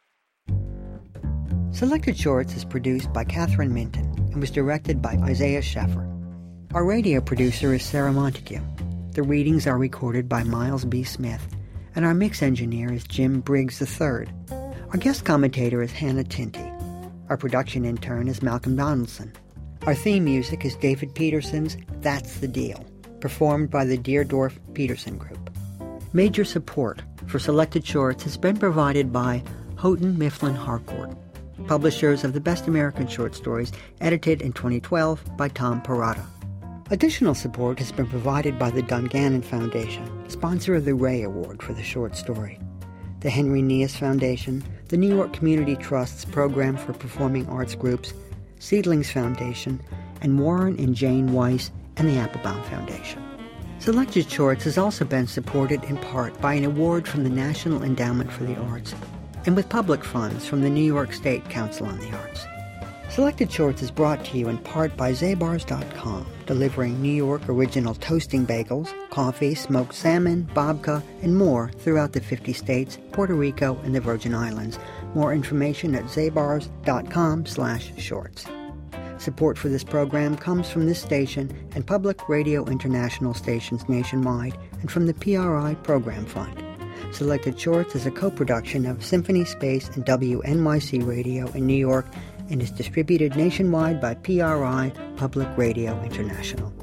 Selected Shorts is produced by Catherine Minton and was directed by Isaiah Scheffer. Our radio producer is Sarah Montague. The readings are recorded by Miles B. Smith, and our mix engineer is Jim Briggs III. Our guest commentator is Hannah Tinty. Our production intern is Malcolm Donaldson. Our theme music is David Peterson's That's the Deal, performed by the Deerdorf Peterson Group. Major support for Selected Shorts has been provided by Houghton Mifflin Harcourt, publishers of the Best American Short Stories, edited in 2012 by Tom Perrotta. Additional support has been provided by the Dungannon Foundation, sponsor of the Ray Award for the short story, the Henry Nias Foundation, the New York Community Trust's Program for Performing Arts Groups, Seedlings Foundation, and Warren and Jane Weiss and the Applebaum Foundation. Selected Shorts has also been supported in part by an award from the National Endowment for the Arts and with public funds from the New York State Council on the Arts. Selected Shorts is brought to you in part by Zabars.com, delivering New York original toasting bagels, coffee, smoked salmon, babka, and more throughout the 50 states, Puerto Rico, and the Virgin Islands. More information at zabars.com/shorts. Support for this program comes from this station and Public Radio International stations nationwide and from the PRI Program Fund. Selected Shorts is a co-production of Symphony Space and WNYC Radio in New York and is distributed nationwide by PRI Public Radio International.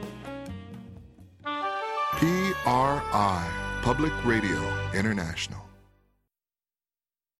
PRI Public Radio International.